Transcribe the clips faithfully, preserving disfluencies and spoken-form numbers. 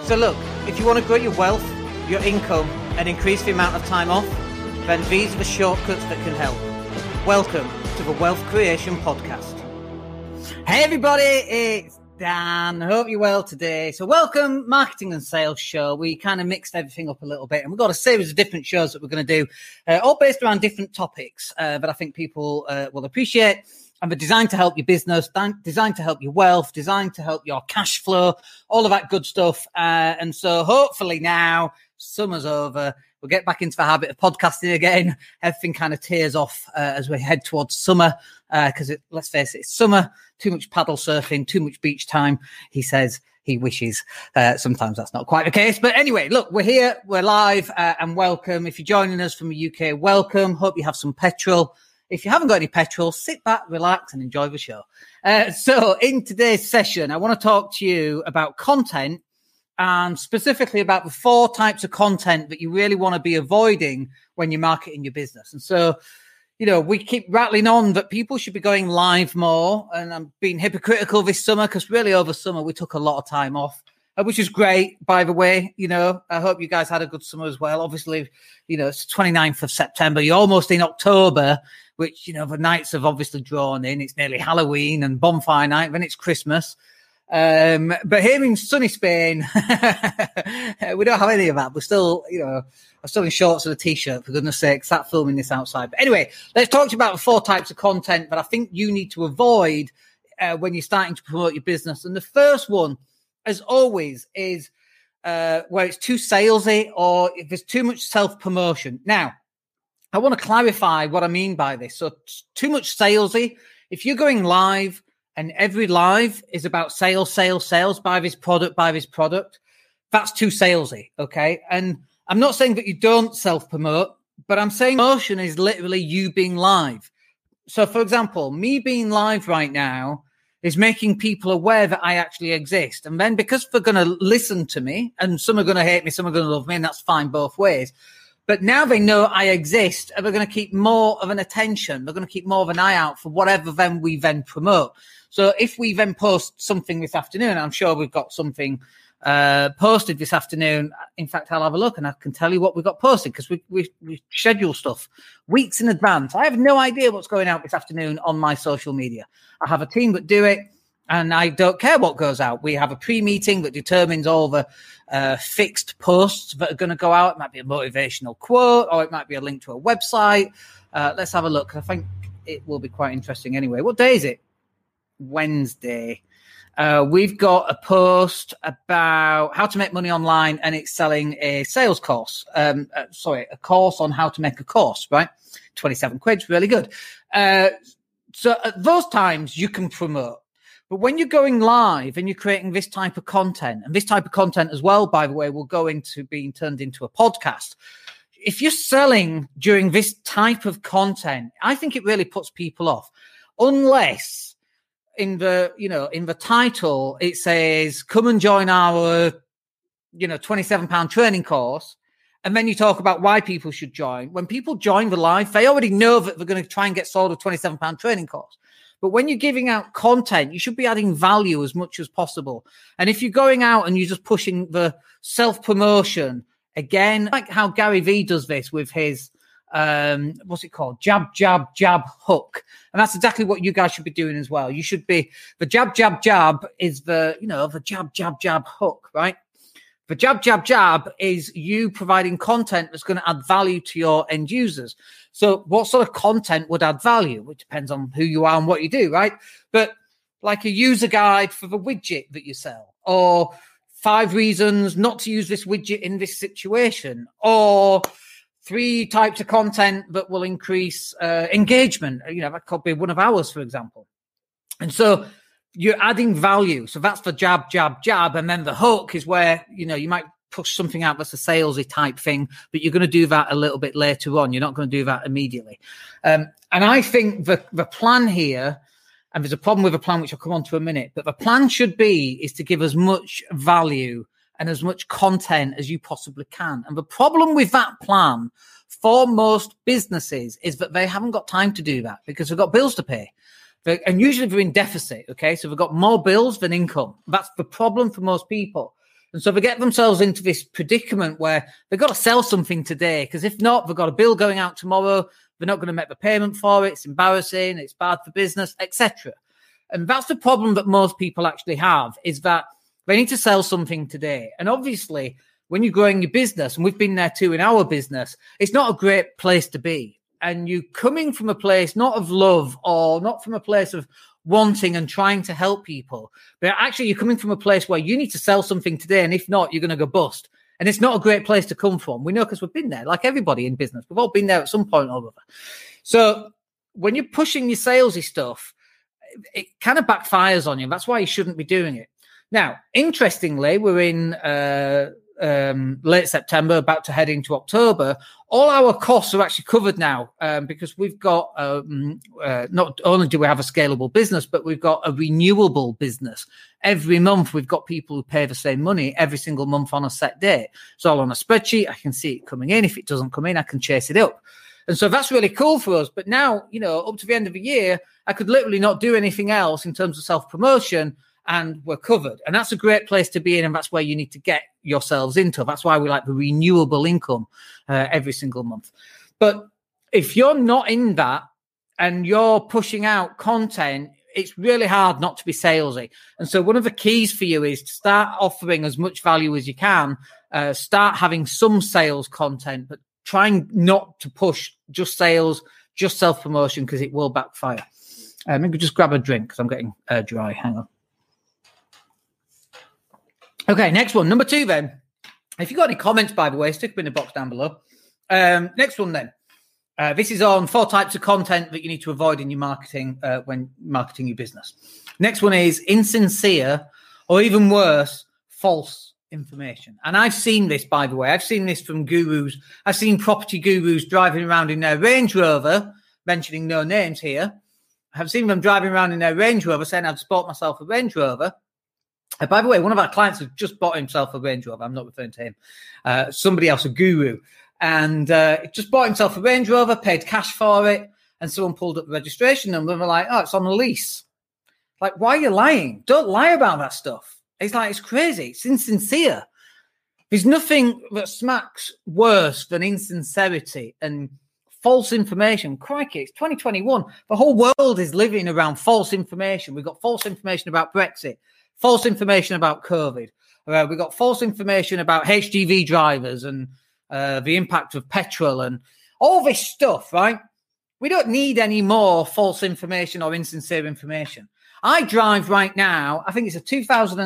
So look, if you want to grow your wealth, your income, and increase the amount of time off, then these are the shortcuts that can help. Welcome to the Wealth Creation Podcast. Hey everybody, it's Dan. I hope you're well today. So welcome, Marketing and Sales Show. We kind of mixed everything up a little bit, and we've got a series of different shows that we're going to do, uh, all based around different topics uh, that I think people uh, will appreciate. And they're designed to help your business, designed to help your wealth, designed to help your cash flow, all of that good stuff. Uh, and so hopefully now summer's over. We'll get back into the habit of podcasting again. Everything kind of tears off uh, as we head towards summer because, uh, let's face it, it's summer, too much paddle surfing, too much beach time, he says. He wishes. Uh, sometimes that's not quite the case. But anyway, look, we're here, we're live, uh, and welcome. If you're joining us from the U K, welcome. Hope you have some petrol. If you haven't got any petrol, sit back, relax, and enjoy the show. Uh, so in today's session, I want to talk to you about content and specifically about the four types of content that you really want to be avoiding when you're marketing your business. And so, you know, we keep rattling on that people should be going live more. And I'm being hypocritical this summer because really over summer, we took a lot of time off. Which is great, by the way. You know, I hope you guys had a good summer as well. Obviously, you know, it's twenty-ninth of September. You're almost in October, which, you know, the nights have obviously drawn in. It's nearly Halloween and bonfire night, then it's Christmas. Um, but here in sunny Spain, we don't have any of that. We're still, you know, I'm still in shorts and a T-shirt, for goodness sake. Start filming this outside. But anyway, let's talk to you about the four types of content that I think you need to avoid uh, when you're starting to promote your business. And the first one, as always, is uh, where it's too salesy or if there's too much self-promotion. Now, I want to clarify what I mean by this. So too much salesy, if you're going live and every live is about sales, sales, sales, buy this product, buy this product, that's too salesy, okay? And I'm not saying that you don't self-promote, but I'm saying promotion is literally you being live. So, for example, me being live right now is making people aware that I actually exist. And then because they're going to listen to me, and some are going to hate me, some are going to love me, and that's fine both ways. But now they know I exist, and they're going to keep more of an attention. They're going to keep more of an eye out for whatever then we then promote. So if we then post something this afternoon, I'm sure we've got something uh, posted this afternoon. In fact, I'll have a look and I can tell you what we've got posted because we, we, we schedule stuff weeks in advance. I have no idea what's going out this afternoon on my social media. I have a team that do it and I don't care what goes out. We have a pre-meeting that determines all the uh, fixed posts that are going to go out. It might be a motivational quote or it might be a link to a website. Uh, let's have a look. I think it will be quite interesting anyway. What day is it? Wednesday. Uh, we've got a post about how to make money online and it's selling a sales course. Um, uh, sorry, a course on how to make a course, right? twenty-seven quid, really good. Uh, so at those times you can promote. But when you're going live and you're creating this type of content, and this type of content as well, by the way, will go into being turned into a podcast. If you're selling during this type of content, I think it really puts people off unless in the, you know, in the title, it says, come and join our, you know, twenty-seven pound training course. And then you talk about why people should join. When people join the live, they already know that they're going to try and get sold a twenty-seven pound training course. But when you're giving out content, you should be adding value as much as possible. And if you're going out and you're just pushing the self-promotion, again, like how Gary Vee does this with his, um what's it called, jab jab jab hook, and that's exactly what you guys should be doing as well. You should be, the jab jab jab is the, you know, the jab jab jab hook, right? The jab jab jab is you providing content that's going to add value to your end users. So what sort of content would add value? It depends on who you are and what you do, right? But like a user guide for the widget that you sell, or five reasons not to use this widget in this situation, or three types of content that will increase uh, engagement. You know, that could be one of ours, for example. And so you're adding value. So that's the jab, jab, jab. And then the hook is where, you know, you might push something out that's a salesy type thing, but you're going to do that a little bit later on. You're not going to do that immediately. Um, and I think the, the plan here, and there's a problem with the plan, which I'll come on to in a minute, but the plan should be is to give as much value and as much content as you possibly can. And the problem with that plan for most businesses is that they haven't got time to do that because they've got bills to pay. They're, and usually they're in deficit, okay? So they've got more bills than income. That's the problem for most people. And so they get themselves into this predicament where they've got to sell something today, because if not, they've got a bill going out tomorrow. They're not going to make the payment for it. It's embarrassing. It's bad for business, et cetera. And that's the problem that most people actually have, is that they need to sell something today. And obviously, when you're growing your business, and we've been there too in our business, it's not a great place to be. And you coming from a place not of love or not from a place of wanting and trying to help people, but actually you're coming from a place where you need to sell something today, and if not, you're going to go bust. And it's not a great place to come from. We know, because we've been there, like everybody in business. We've all been there at some point or other. So when you're pushing your salesy stuff, it kind of backfires on you. That's why you shouldn't be doing it. Now, interestingly, we're in uh, um, late September, about to head into October. All our costs are actually covered now, um, because we've got, um, uh, not only do we have a scalable business, but we've got a renewable business. Every month, we've got people who pay the same money every single month on a set date. It's all on a spreadsheet. I can see it coming in. If it doesn't come in, I can chase it up. And so that's really cool for us. But now, you know, up to the end of the year, I could literally not do anything else in terms of self-promotion, and we're covered. And that's a great place to be in, and that's where you need to get yourselves into. That's why we like the renewable income uh, every single month. But if you're not in that and you're pushing out content, it's really hard not to be salesy. And so one of the keys for you is to start offering as much value as you can, uh, start having some sales content, but trying not to push just sales, just self-promotion, because it will backfire. Uh, maybe just grab a drink, because I'm getting uh, dry. Hang on. Okay, next one. Number two then. If you've got any comments, by the way, stick them in the box down below. Um, next one then. Uh, this is on four types of content that you need to avoid in your marketing uh, when marketing your business. Next one is insincere, or even worse, false information. And I've seen this, by the way. I've seen this from gurus. I've seen property gurus driving around in their Range Rover, mentioning no names here. I've seen them driving around in their Range Rover saying, I've bought myself a Range Rover. Uh, by the way, one of our clients has just bought himself a Range Rover. I'm not referring to him. Uh, somebody else, a guru. And uh, just bought himself a Range Rover, paid cash for it, and someone pulled up the registration number and were like, oh, it's on a lease. Like, why are you lying? Don't lie about that stuff. It's like, it's crazy. It's insincere. There's nothing that smacks worse than insincerity and false information. Crikey, it's twenty twenty-one. The whole world is living around false information. We've got false information about Brexit, false information about COVID. Uh, we've got false information about H G V drivers and uh, the impact of petrol and all this stuff, right? We don't need any more false information or insincere information. I drive right now, I think it's a two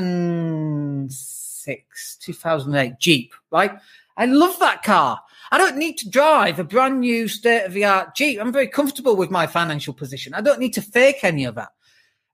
thousand six, two thousand eight Jeep, right? I love that car. I don't need to drive a brand new state-of-the-art Jeep. I'm very comfortable with my financial position. I don't need to fake any of that.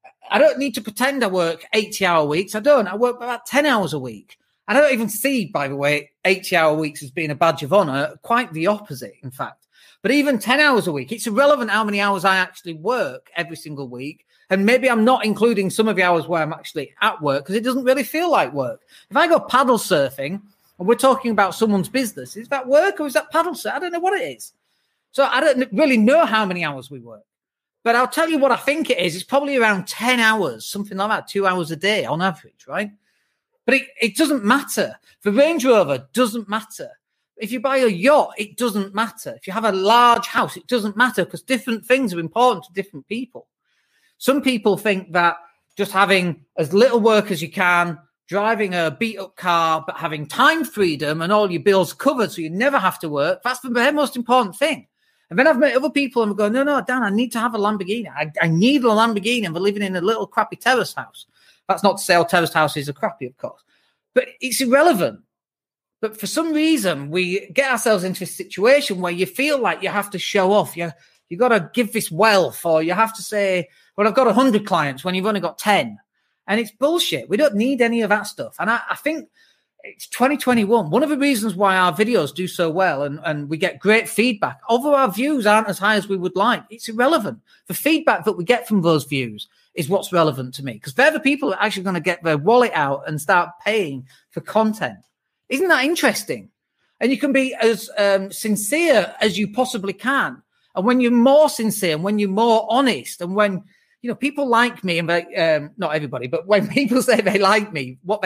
I don't need to pretend I work eighty-hour weeks. I don't. I work about ten hours a week. I don't even see, by the way, eighty-hour weeks as being a badge of honor. Quite the opposite, in fact. But even ten hours a week, it's irrelevant how many hours I actually work every single week. And maybe I'm not including some of the hours where I'm actually at work because it doesn't really feel like work. If I go paddle surfing and we're talking about someone's business, is that work or is that paddle surfing? I don't know what it is. So I don't really know how many hours we work. But I'll tell you what I think it is. It's probably around ten hours, something like that, two hours a day on average, right? But it, it doesn't matter. The Range Rover doesn't matter. If you buy a yacht, it doesn't matter. If you have a large house, it doesn't matter because different things are important to different people. Some people think that just having as little work as you can, driving a beat-up car, but having time freedom and all your bills covered so you never have to work, that's the most important thing. And then I've met other people and go, no, no, Dan, I need to have a Lamborghini. I, I need a Lamborghini and we're living in a little crappy terrace house. That's not to say all terrace houses are crappy, of course. But it's irrelevant. But for some reason, we get ourselves into a situation where you feel like you have to show off. You you got to give this wealth, or you have to say, well, I've got one hundred clients when you've only got ten. And it's bullshit. We don't need any of that stuff. And I, I think it's twenty twenty-one. One of the reasons why our videos do so well and, and we get great feedback, although our views aren't as high as we would like, it's irrelevant. The feedback that we get from those views is what's relevant to me because they're the people that are actually going to get their wallet out and start paying for content. Isn't that interesting? And you can be as um, sincere as you possibly can. And when you're more sincere and when you're more honest and when, you know, people like me and they, um, not everybody, but when people say they like me, what they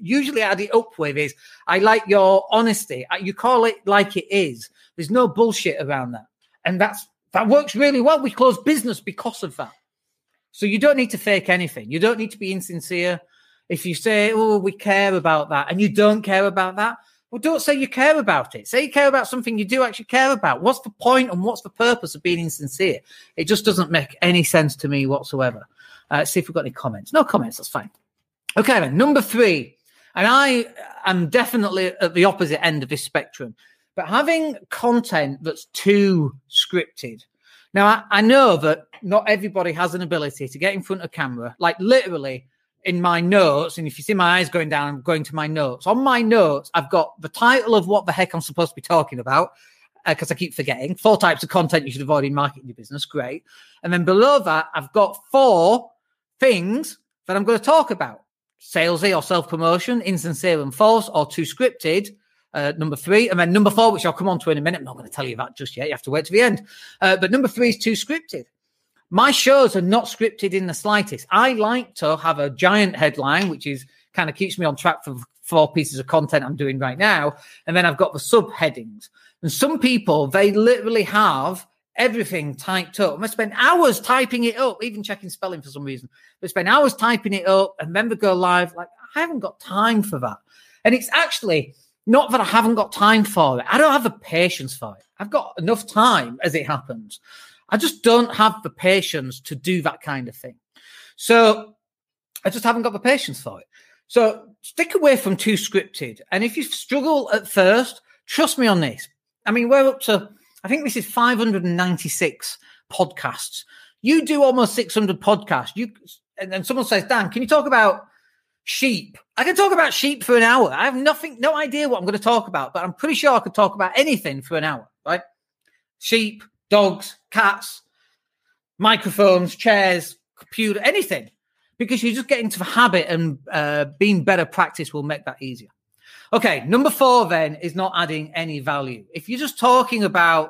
usually add it up with is, I like your honesty. You call it like it is. There's no bullshit around that. And that's that works really well. We close business because of that. So you don't need to fake anything. You don't need to be insincere. If you say, oh, we care about that, and you don't care about that, well, don't say you care about it. Say you care about something you do actually care about. What's the point and what's the purpose of being insincere? It just doesn't make any sense to me whatsoever. Uh, see if we've got any comments. No comments, that's fine. Okay, then, number three. And I am definitely at the opposite end of this spectrum. But having content that's too scripted. Now, I, I know that not everybody has an ability to get in front of camera, like literally in my notes. And if you see my eyes going down, I'm going to my notes. On my notes, I've got the title of what the heck I'm supposed to be talking about, because uh, I keep forgetting. Four types of content you should avoid in marketing your business. Great. And then below that, I've got four things that I'm going to talk about. Salesy or self-promotion, insincere and false, or too scripted. Uh, number three, and then number four, which I'll come on to in a minute. I'm not going to tell you that just yet. You have to wait to the end. Uh, but number three is too scripted. My shows are not scripted in the slightest. I like to have a giant headline, which is kind of keeps me on track for four pieces of content I'm doing right now. And then I've got the subheadings. And some people, they literally have everything typed up. And they spend hours typing it up, even checking spelling for some reason. They spend hours typing it up and then they go live. Like, I haven't got time for that. And it's actually not that I haven't got time for it. I don't have the patience for it. I've got enough time as it happens. I just don't have the patience to do that kind of thing. So I just haven't got the patience for it. So stick away from too scripted. And if you struggle at first, trust me on this. I mean, we're up to, I think this is five hundred ninety-six podcasts. You do almost six hundred podcasts. You and then someone says, Dan, can you talk about sheep? I can talk about sheep for an hour. I have nothing, no idea what I'm going to talk about, but I'm pretty sure I could talk about anything for an hour, right? Sheep, dogs, cats, microphones, chairs, computer, anything. Because you just get into the habit, and uh, being better practice will make that easier. Okay, number four then is not adding any value. If you're just talking about,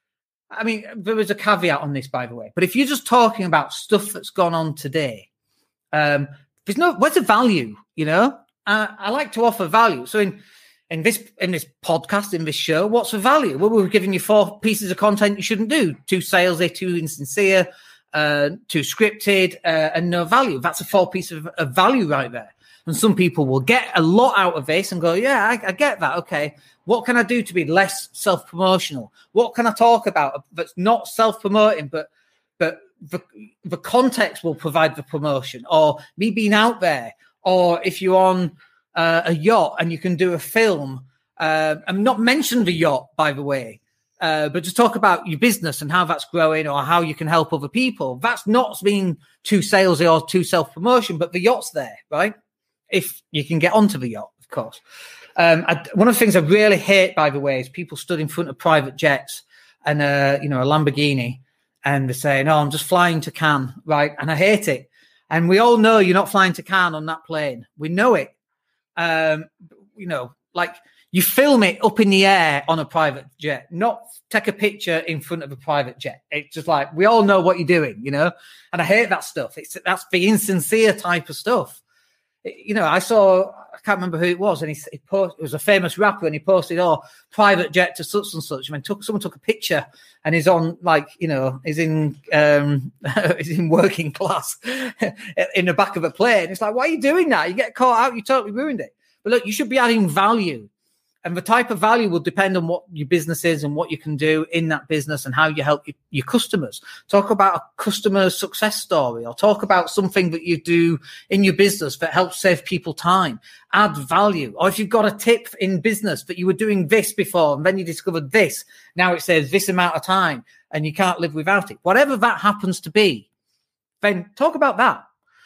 I mean, there was a caveat on this, by the way, but if you're just talking about stuff that's gone on today, um, there's no, where's the value, you know? Uh, I like to offer value. So in, in this in this podcast, in this show, what's the value? Well, we're giving you four pieces of content you shouldn't do. Too salesy, too insincere, uh, too scripted, uh, and no value. That's a four piece of, of value right there. And some people will get a lot out of this and go, yeah, I, I get that. Okay, what can I do to be less self-promotional? What can I talk about that's not self-promoting, but but the, the context will provide the promotion, or me being out there, or if you're on uh, a yacht and you can do a film, uh, and not mention the yacht, by the way, uh, but just talk about your business and how that's growing or how you can help other people. That's not being too salesy or too self-promotion, but the yacht's there, right? If you can get onto the yacht, of course. Um, I, one of the things I really hate, by the way, is people stood in front of private jets and, uh, you know, a Lamborghini, and they're saying, oh, I'm just flying to Cannes, right? And I hate it. And we all know you're not flying to Cannes on that plane. We know it. Um, you know, like you film it up in the air on a private jet, not take a picture in front of a private jet. It's just like, we all know what you're doing, you know? And I hate that stuff. It's that's the insincere type of stuff. You know, I saw, I can't remember who it was, and he, he post, it was a famous rapper, and he posted, oh, private jet to such and such. I mean, took, someone took a picture, and he's on, like, you know, he's in um, he's in working class in the back of a plane. It's like, why are you doing that? You get caught out, you totally ruined it. But look, you should be adding value. And the type of value will depend on what your business is and what you can do in that business and how you help your, your customers. Talk about a customer success story, or talk about something that you do in your business that helps save people time. Add value. Or if you've got a tip in business that you were doing this before and then you discovered this, now it saves this amount of time and you can't live without it. Whatever that happens to be, then talk about that.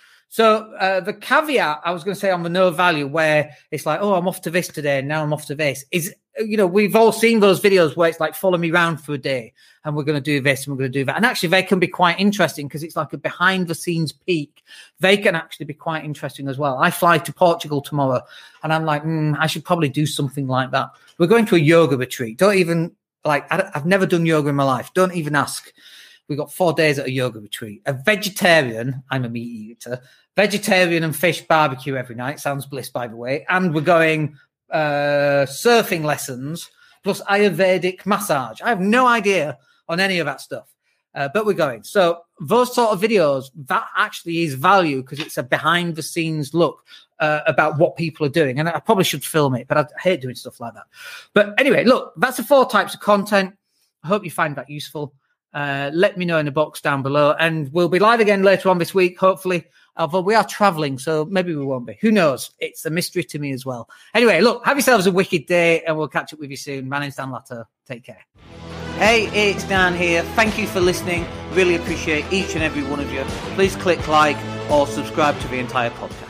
So uh, the caveat I was going to say on the no value, where it's like, oh, I'm off to this today, and now I'm off to this, is, you know, we've all seen those videos where it's like, follow me around for a day, and we're going to do this, and we're going to do that. And actually, they can be quite interesting because it's like a behind-the-scenes peek. They can actually be quite interesting as well. I fly to Portugal tomorrow, and I'm like, mm, I should probably do something like that. We're going to a yoga retreat. Don't even, like, I I've never done yoga in my life. Don't even ask. We've got four days at a yoga retreat. A vegetarian, I'm a meat eater, vegetarian and fish barbecue every night. Sounds bliss, by the way. And we're going uh, surfing lessons plus Ayurvedic massage. I have no idea on any of that stuff. Uh, but we're going. So those sort of videos, that actually is value because it's a behind the scenes look uh, about what people are doing. And I probably should film it, but I hate doing stuff like that. But anyway, look, that's the four types of content. I hope you find that useful. Uh, let me know in the box down below. And we'll be live again later on this week, hopefully. Although we are traveling, so maybe we won't be. Who knows? It's a mystery to me as well. Anyway, look, have yourselves a wicked day and we'll catch up with you soon. My name's Dan Latto. Take care. Hey, it's Dan here. Thank you for listening. Really appreciate each and every one of you. Please click like or subscribe to the entire podcast.